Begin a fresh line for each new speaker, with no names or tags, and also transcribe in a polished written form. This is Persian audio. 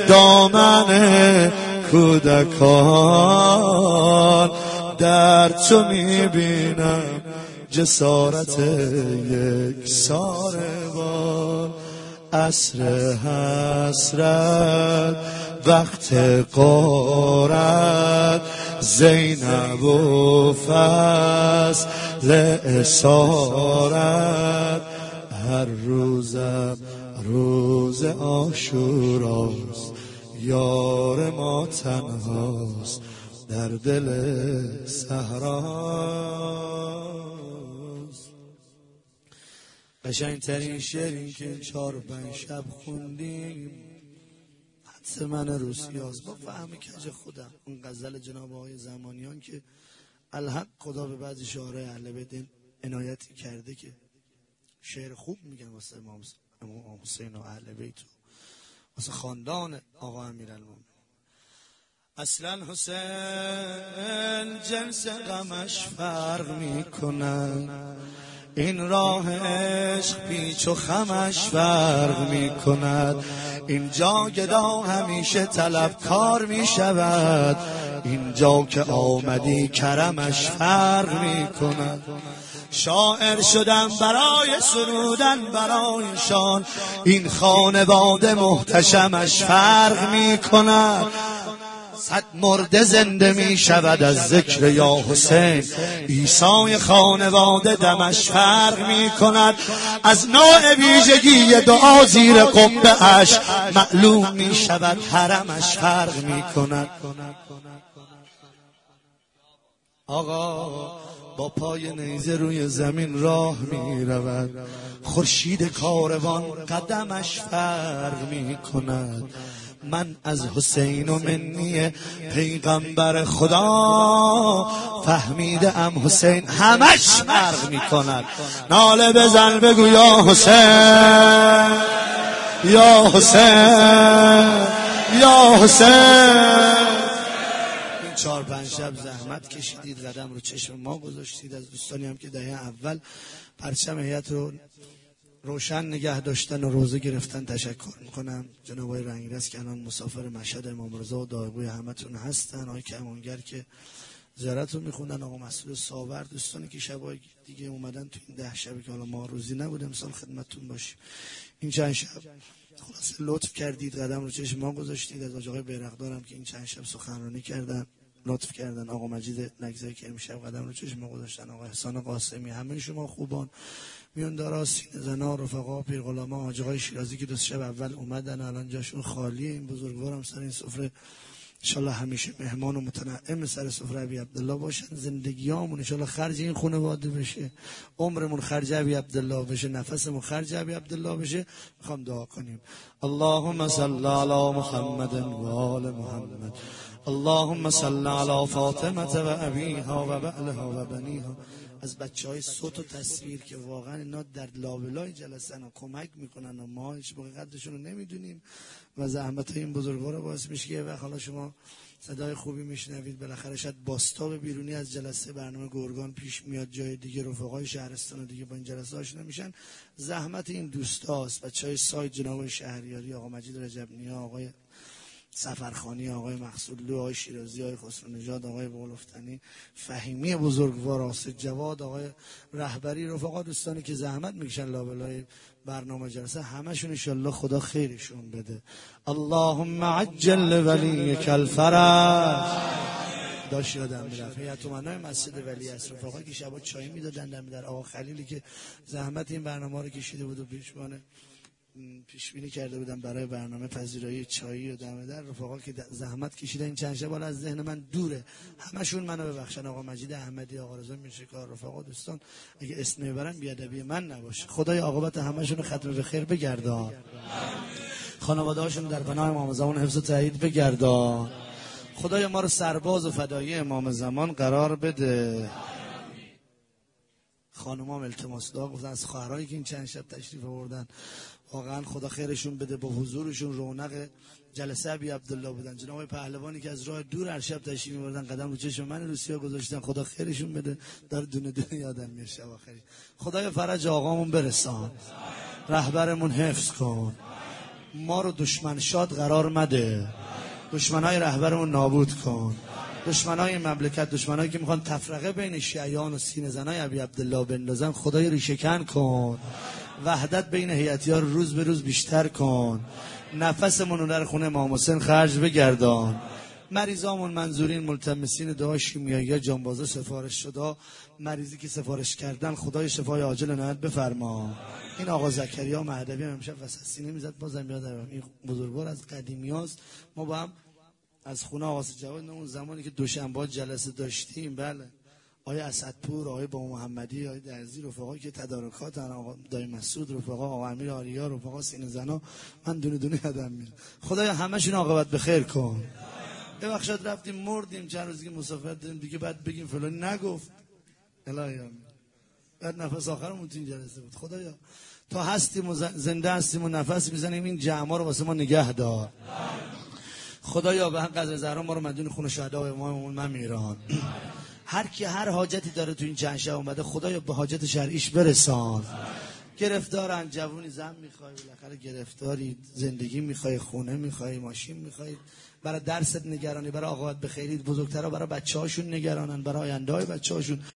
دامن کودکان، در تو میبینم جسارت یک ساربان. عصر حسرت وقت غارت، زینب و فصل اسارت، هر روزم روز عاشوراست، یار ما تنهاست در دل صحراست. قشنگترین شعری که 4-5 شب خوندیم حدس من روسیاست با فهم کج خودم. اون غزل جناب آقای زمانیان که الحق خدا به بعضی شعرهای اهل بیت عنایتی کرده که شعر خوب میگن واسه امام حسین و اهل بیت و واسه خاندان آقا امیرالمومنین. اصلا حسین جنس غمش فرق میکنن، این راه عشق پیچ و خمش فرق میکند، اینجا گدا همیشه طلبکار میشود، اینجا که آمدی کرمش فرق میکند. شاعر شدم برای سرودن برایشان، این خانواده محتشمش فرق میکند. 100 مرده زنده می شود از ذکر یا حسین، عیسی خانواده دمش فرق می کند. از نوع ویژگی دعا زیر قبه اش معلوم می شود حرمش فرق می کند. آقا با پای نیزه روی زمین راه می رود، خورشید کاروان قدمش فرق می کند. من از حسین و منی پیغمبر خدا فهمیده ام حسین همش فرق می کند. ناله بزن بگو یا حسین یا حسین یا حسین. 4-5 شب زحمت کشیدید، قدم رو چشم ما گذاشتید. از دوستانی هم که دهه اول پرچم هیئت رو روشن نگه داشتن و روزه گرفتن تشکر میکنم. جناب آقای رنگرز که الان مسافر مشهد امام رضا و دایقوی همتون هستن، آقای کمانگر که زیارت رو میخوندن، آقا مسئول ساور، دوستانی که شبای دیگه اومدن تو این 10 شبی که حالا ما روزی نبوده امسال خدمتتون باشیم. این چند شب خلاصه لطف کردید، قدم رو چشم ما گذاشتید. از آقای بیرقدارم که این چند شب سخنرانی کردن لطف کردن، آقا مجید نگزایی که امشب قدم رو چشم ما گذاشتن، آقا احسان قاسمی، همه شما خوبان، میوندارا، سینه زنا، رفقا، پیرغلاما، حاجی‌های شیرازی که 2 شب اول اومدن الان جاشون خالیه. این بزرگوارم سر این سفره انشالله همیشه مهمان و متنعم سر سفره ابی عبدالله باشن. زندگیامون انشالله خرج این خانواده بشه، عمرمون خرج ابی عبدالله بشه، نفسمون خرج ابی عبدالله بشه. میخوام دعا کنیم. اللهم صل علی محمد و آل محمد، اللهم صل علی فاطمه و ابیها و بعلها و بنیها. از بچهای صوت و تصویر که واقعا اینا در لابلای جلسن و کمک میکنن و ما هیچ موقع قدرشون رو نمیدونیم و زحمت این بزرگوار باعث میشه که وقت حالا شما صدای خوبی میشنوید. بالاخره شاید باستاب بیرونی از جلسه برنامه گرگان پیش میاد، جای دیگه رفقای شهرستان و دیگه با این جلسه آشنا میشن. زحمت این دوستاست، بچهای سایت، جناب شهریاری، آقا مجید رجبنیا، آقای سفرخانی، آقای مقصودلو، آقای شیرازی، آقای خسرونژاد، آقای بغلوفتنی، فهیمی بزرگوار، آصف جواد، آقای رهبری، رفقا، دوستانی که زحمت میکشن لابلای برنامه جلسه، همشون انشالله خدا خیرشون بده. اللهم عجل ولیک الفرج. داشت یادم میرفت هیئت امنای مسجد ولی عصر، رفقا که شبا چای میدادن در آقا خلیلی که زحمت این برنامه رو کشیده بود و پیش بینی کرده بودم برای برنامه پذیرایی چایی و دم در، رفقا که زحمت کشیدن این چند شب حالا از ذهن من دوره، همشون منو ببخشن. آقا مجید احمدی، آقا رضا میرشکار، رفقا، دوستان اگه اسم میبرم بیادبی من نباشه. خدای عاقبت همشون ختم به خیر بگردان، خانواده‌هاشون در پناه امام زمان حفظ و تایید بگردان. خدای ما رو سرباز و فدایی امام زمان قرار بده. خانمام التماس دعا گفتن از خواهرایی که این چند شب تشریف آوردن، واقعا خدا خیرشون بده، با حضورشون رونق جلسه ابی عبدالله بودن. جناب پهلوانی که از راه دور هر شب تشریف می‌بردن، قدم رو چشم من روسیا گذاشتن، خدا خیرشون بده. داره دونه دونه یادم میاد شب آخری. خدای فرج آقامون برسان، رهبرمون حفظ کن، ما رو دشمن شاد قرار مده، دشمنای رهبرمون نابود کن، دشمنای مملکت، دشمنایی که میخوان تفرقه بین شیعیان و سینه زنای ابی عبدالله بندازن، خدای ریشه کن کن، وحدت بین هیئتی‌ها رو روز به روز بیشتر کن، نفسمون رو در خونه امام حسین خرج بگردان، مریضامون منظورین ملتمسین دعا شیمیایی جانبازا سفارش شده، مریضی که سفارش کردن خدای شفای عاجل عنایت بفرما. این آقا زکریا مهدوی هم امشب وسط سینه میزد، بازم یادم این بزرگوار از قدیمیاست. ما با هم از خونه آقا جواد اون زمانی که دوشنبه جلسه داشتیم، بله، آقای اسدپور، آقای با محمدی، آقای درزی، رفقایی که تدارکات، آقا دای مسعود، رفقا آقا امیر آریا، رفقا سینه زنا، من دونه دونه یادم میاد. خدایا همشون عاقبت بخیر کن. یه وقت شد رفتیم مردیم، چند روز که مسافرت داریم دیگه، بعد بگیم فلان نگفت، الهی بعد نفس آخرمون تو این جلسه بود. خدایا تا هستیم و زنده هستیم و نفس میزنیم، این جمعا رو واسه ما نگه دار. خدایا به حق قدر زهرا ما رو مدیون خون شهدا و اماممون ممیران. هر کی هر حاجتی داره تو این چند شب اومده، خدایا به حاجت شرعیش برسان. گرفتارن، جوونی زن میخوای، بالاخره گرفتاری، زندگی میخوای، خونه میخوای، ماشین میخوای، برای درست نگرانی، برای عاقبت بخیرید، بزرگترها برای بچه‌هاشون نگرانن، برای آینده‌های بچه‌هاشون.